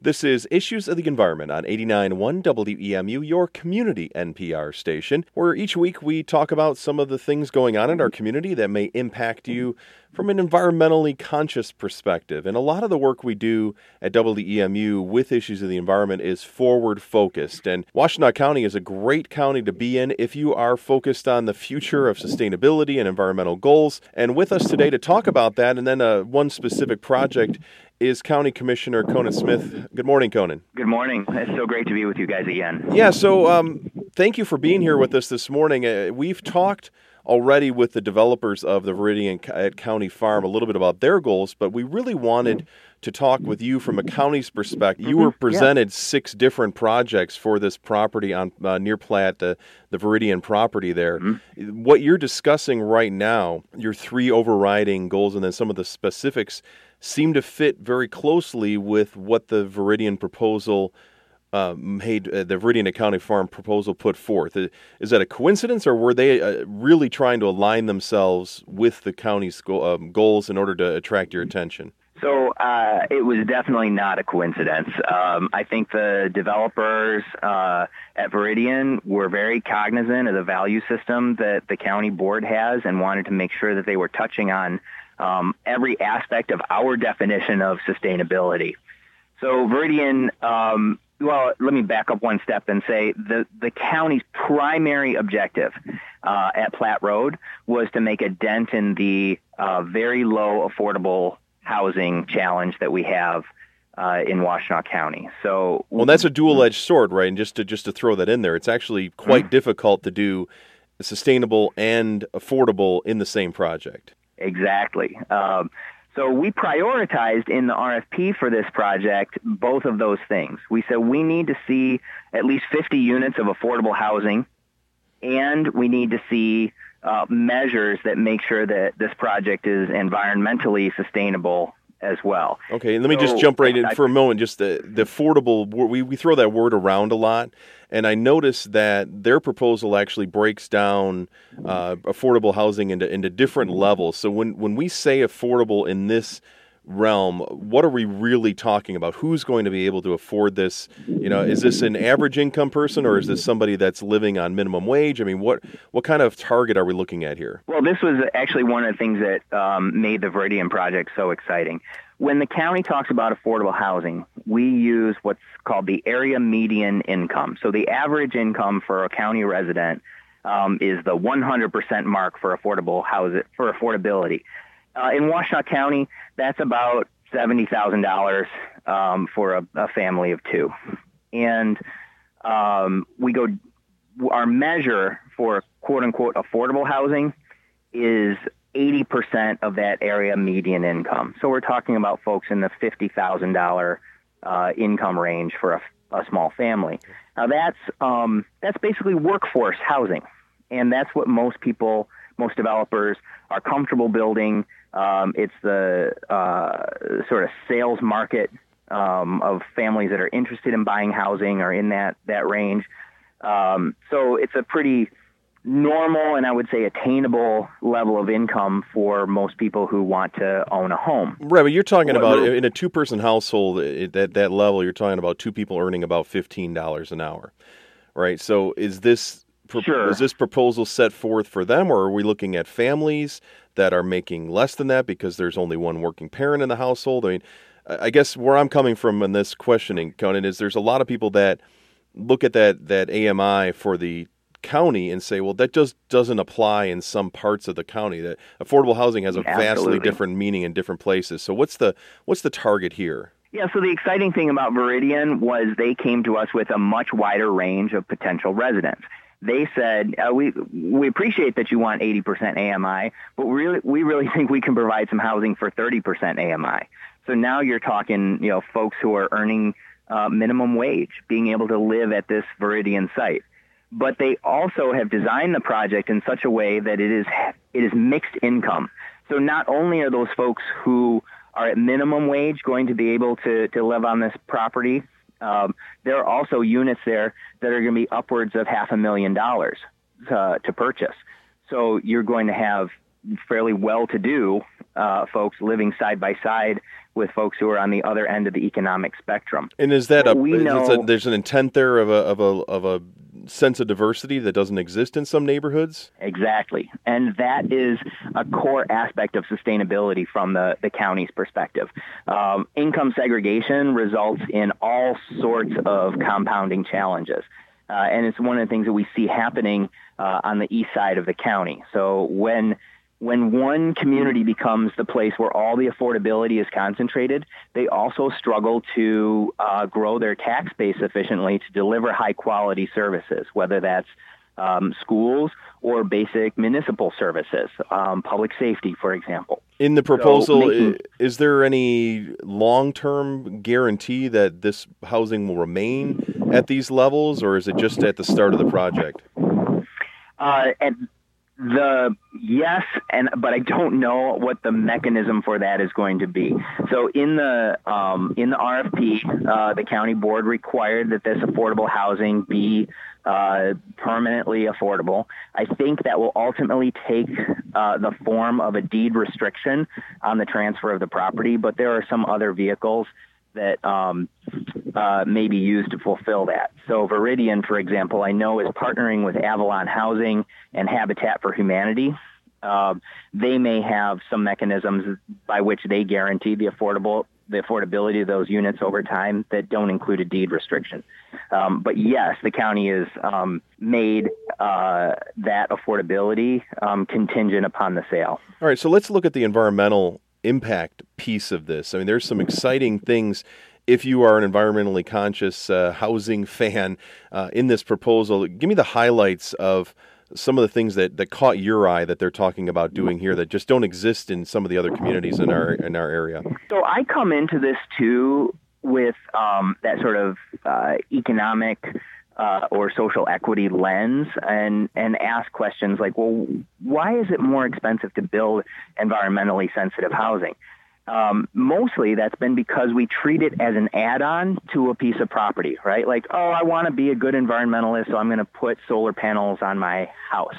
This is Issues of the Environment on 89.1 WEMU, your community NPR station, where each week we talk about some of the things going on in our community that may impact you from an environmentally conscious perspective. And a lot of the work we do at WEMU with Issues of the Environment is forward-focused. And Washtenaw County is a great county to be in if you are focused on the future of sustainability and environmental goals. And with us today to talk about that, and then one specific project, is County Commissioner Conan Smith. Good morning, Conan. Good morning. It's so great to be with you guys again. Yeah, so thank you for being here with us this morning. We've talked already with the developers of the Veridian at County Farm a little bit about their goals, but we really wanted to talk with you from a county's perspective. You were presented 6 different projects for this property on near Platte, the Veridian property there. What you're discussing right now, your 3 overriding goals and then some of the specifics, seem to fit very closely with what the Veridian proposal the Veridian at County Farm proposal put forth. Is that a coincidence, or were they really trying to align themselves with the county's goals in order to attract your attention? So it was definitely not a coincidence. I think the developers at Veridian were very cognizant of the value system that the county board has and wanted to make sure that they were touching on every aspect of our definition of sustainability. So Veridian, well, let me back up one step and say the county's primary objective at Platte Road was to make a dent in the very low affordable housing challenge that we have in Washtenaw County. So, well, that's a dual-edged sword, right? And just to throw that in there, it's actually quite difficult to do sustainable and affordable in the same project. Exactly. So we prioritized in the RFP for this project both of those things. We said we need to see at least 50 units of affordable housing, and we need to see measures that make sure that this project is environmentally sustainable as well. Okay, and let me just jump right in for a moment. Just the affordable, we throw that word around a lot, and I noticed that their proposal actually breaks down affordable housing into different levels. So when we say affordable in this realm, what are we really talking about? Who's going to be able to afford this? You know, is this an average income person, or is this somebody that's living on minimum wage? I mean, what kind of target are we looking at here? Well, this was actually one of the things that made the Veridian project so exciting. When the county talks about affordable housing, we use what's called the area median income. So the average income for a county resident is the 100% mark for affordable housing, for affordability. In Washtenaw County, that's about $70,000 for a family of 2. And our measure for quote-unquote affordable housing is 80% of that area median income. So we're talking about folks in the $50,000 income range for a small family. Now that's basically workforce housing, and that's what most developers are comfortable building. It's the sort of sales market of families that are interested in buying housing or in that range. So it's a pretty normal and I would say attainable level of income for most people who want to own a home. Right, but you're talking about in a 2-person household at that level, you're talking about 2 people earning about $15 an hour, right? So is this proposal set forth for them, or are we looking at families that are making less than that because there's only one working parent in the household? I mean, I guess where I'm coming from in this questioning, Conan, is there's a lot of people that look at that AMI for the county and say, well, that just doesn't apply in some parts of the county. That affordable housing has a vastly different meaning in different places. So what's the target here? Yeah, so the exciting thing about Veridian was they came to us with a much wider range of potential residents. They said, we appreciate that you want 80% AMI, but we really think we can provide some housing for 30% AMI. So now you're talking, folks who are earning minimum wage, being able to live at this Veridian site. But they also have designed the project in such a way that it is mixed income. So not only are those folks who are at minimum wage going to be able to live on this property, there are also units there that are going to be upwards of $500,000 to purchase. So you're going to have fairly well-to-do folks living side by side with folks who are on the other end of the economic spectrum. And is that there's an intent there of a sense of diversity that doesn't exist in some neighborhoods? Exactly. And that is a core aspect of sustainability from the county's perspective. Income segregation results in all sorts of compounding challenges. And it's one of the things that we see happening on the east side of the county. So when one community becomes the place where all the affordability is concentrated, they also struggle to grow their tax base efficiently to deliver high-quality services, whether that's schools or basic municipal services, public safety, for example. In the proposal, is there any long-term guarantee that this housing will remain at these levels, or is it just at the start of the project? Yes, but I don't know what the mechanism for that is going to be. So in the RFP, the county board required that this affordable housing be permanently affordable. I think that will ultimately take the form of a deed restriction on the transfer of the property, but there are some other vehicles that may be used to fulfill that. So Veridian, for example, I know is partnering with Avalon Housing and Habitat for Humanity. They may have some mechanisms by which they guarantee the affordability of those units over time that don't include a deed restriction. But yes, the county has made that affordability contingent upon the sale. All right, so let's look at the environmental impact piece of this. I mean, there's some exciting things if you are an environmentally conscious housing fan in this proposal. Give me the highlights of some of the things that caught your eye that they're talking about doing here that just don't exist in some of the other communities in our area. So I come into this too with that sort of economic or social equity lens and ask questions like, well, why is it more expensive to build environmentally sensitive housing? Mostly that's been because we treat it as an add-on to a piece of property, right? Like, oh, I want to be a good environmentalist, so I'm going to put solar panels on my house.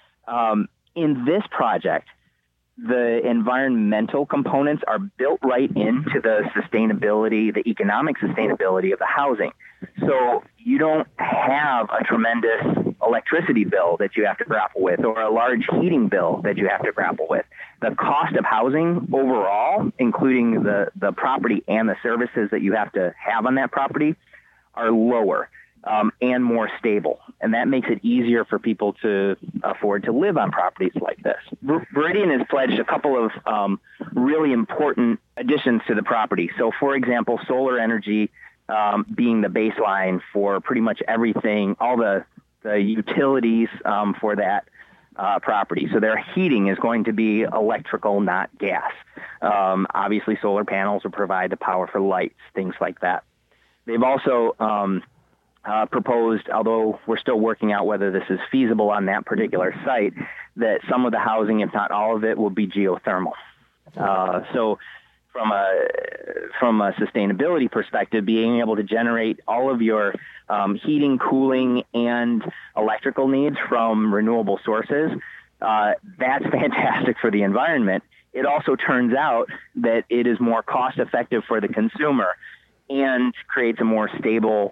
In this project, the environmental components are built right into the sustainability, the economic sustainability of the housing. So you don't have a tremendous electricity bill that you have to grapple with or a large heating bill that you have to grapple with. The cost of housing overall, including the property and the services that you have to have on that property, are lower and more stable. And that makes it easier for people to afford to live on properties like this. Veridian has pledged a couple of really important additions to the property. So, for example, solar energy being the baseline for pretty much everything, all the utilities for that property. So their heating is going to be electrical, not gas. Obviously, solar panels will provide the power for lights, things like that. They've also proposed, although we're still working out whether this is feasible on that particular site, that some of the housing, if not all of it, will be geothermal. So from a sustainability perspective, being able to generate all of your heating, cooling, and electrical needs from renewable sources, that's fantastic for the environment. It also turns out that it is more cost effective for the consumer and creates a more stable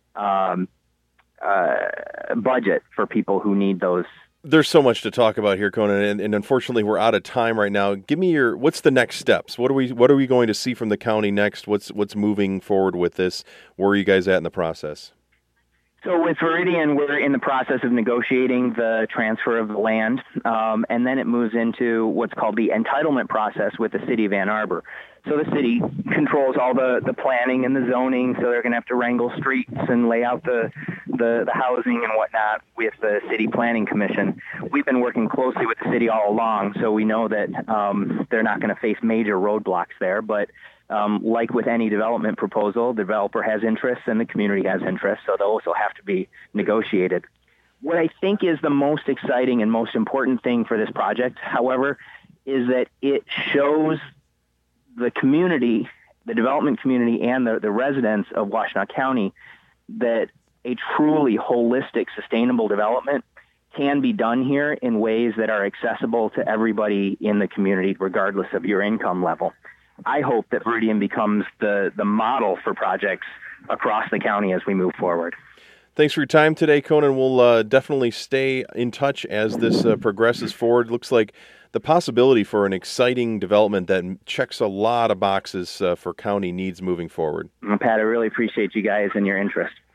budget for people who need those. There's so much to talk about here, Conan, and unfortunately we're out of time right now. Give me what's the next steps? What are we going to see from the county next? What's moving forward with this? Where are you guys at in the process? So with Veridian, we're in the process of negotiating the transfer of the land, and then it moves into what's called the entitlement process with the city of Ann Arbor. So the city controls all the planning and the zoning, so they're going to have to wrangle streets and lay out the housing and whatnot with the city planning commission. We've been working closely with the city all along, so we know that they're not going to face major roadblocks there, but like with any development proposal, the developer has interests and the community has interests, so they'll also have to be negotiated. What I think is the most exciting and most important thing for this project, however, is that it shows the community, the development community, and the residents of Washtenaw County that a truly holistic, sustainable development can be done here in ways that are accessible to everybody in the community, regardless of your income level. I hope that Viridian becomes the model for projects across the county as we move forward. Thanks for your time today, Conan. We'll definitely stay in touch as this progresses forward. Looks like the possibility for an exciting development that checks a lot of boxes for county needs moving forward. Pat, I really appreciate you guys and your interest.